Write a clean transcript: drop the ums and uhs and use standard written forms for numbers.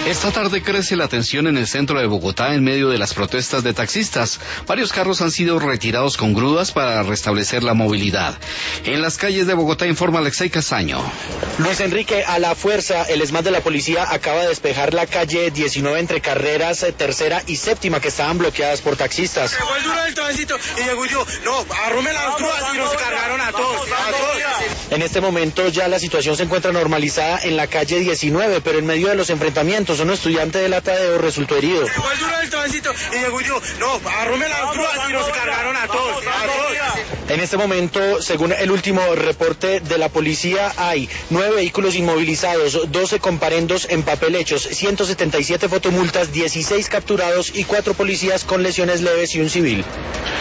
Esta tarde crece la tensión en el centro de Bogotá en medio de las protestas de taxistas. Varios carros han sido retirados con grúas para restablecer la movilidad. En las calles de Bogotá informa Alexei Castaño. Luis Enrique, a la fuerza, el ESMAD de la policía acaba de despejar la calle 19 entre carreras tercera y séptima que estaban bloqueadas por taxistas. Llegó el duro del tránsito y llegó yo, no, arrume las grúas y nos cargaron a todos. En este momento ya la situación se encuentra normalizada en la calle 19, pero en medio de los enfrentamientos, un estudiante del Atadeo resultó herido. Llegó el duro del tránsito y llegó yo, no, arrume las grúas y nos cargaron a todos. En este momento, según el último reporte de la policía, hay 9 vehículos inmovilizados, 12 comparendos en papel hechos, 177 fotomultas, 16 capturados y 4 policías con lesiones leves y un civil.